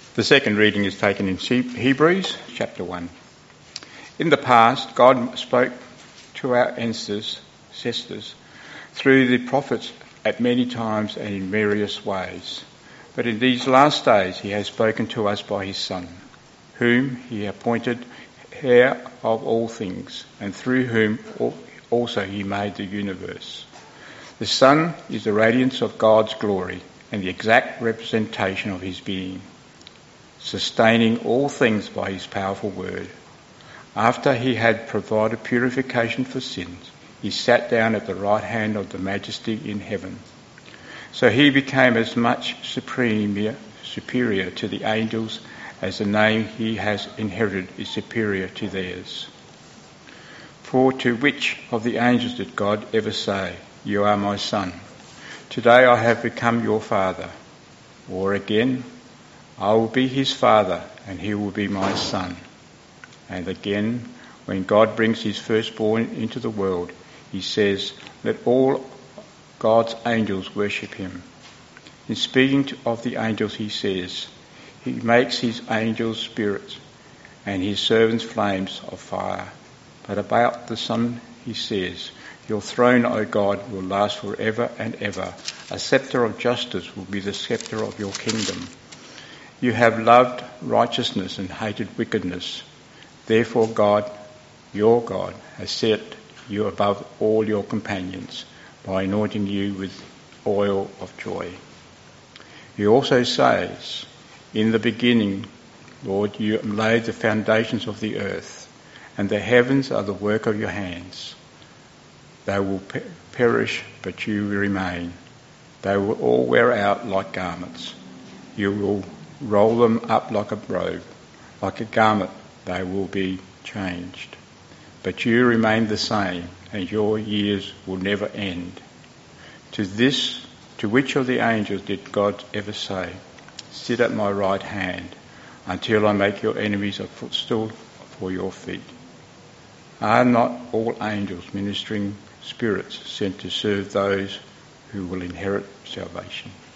The second reading is taken in Hebrews chapter 1. In the past, God spoke to our ancestors through the prophets at many times and in various ways. But in these last days he has spoken to us by his Son, whom he appointed heir of all things, and through whom also he made the universe. The Son is the radiance of God's glory and the exact representation of his being, sustaining all things by his powerful word. After he had provided purification for sins, he sat down at the right hand of the Majesty in heaven. So he became as much superior to the angels as the name he has inherited is superior to theirs. For to which of the angels did God ever say, "You are my son. Today I have become your father"? Or again, "I will be his father and he will be my son"? And again, when God brings his firstborn into the world, he says, "Let all God's angels worship him." In speaking of the angels, he says, "He makes his angels spirits and his servants flames of fire." But about the Son he says, "Your throne, O God, will last forever and ever. A sceptre of justice will be the sceptre of your kingdom. You have loved righteousness and hated wickedness. Therefore God, your God, has set you above all your companions by anointing you with oil of joy." He also says, "In the beginning, Lord, you laid the foundations of the earth, and the heavens are the work of your hands. They will perish, but you remain. They will all wear out like garments. You will roll them up like a robe. Like a garment they will be changed. But you remain the same, and your years will never end." To which of the angels did God ever say, "Sit at my right hand until I make your enemies a footstool for your feet"? Are not all angels ministering spirits sent to serve those who will inherit salvation?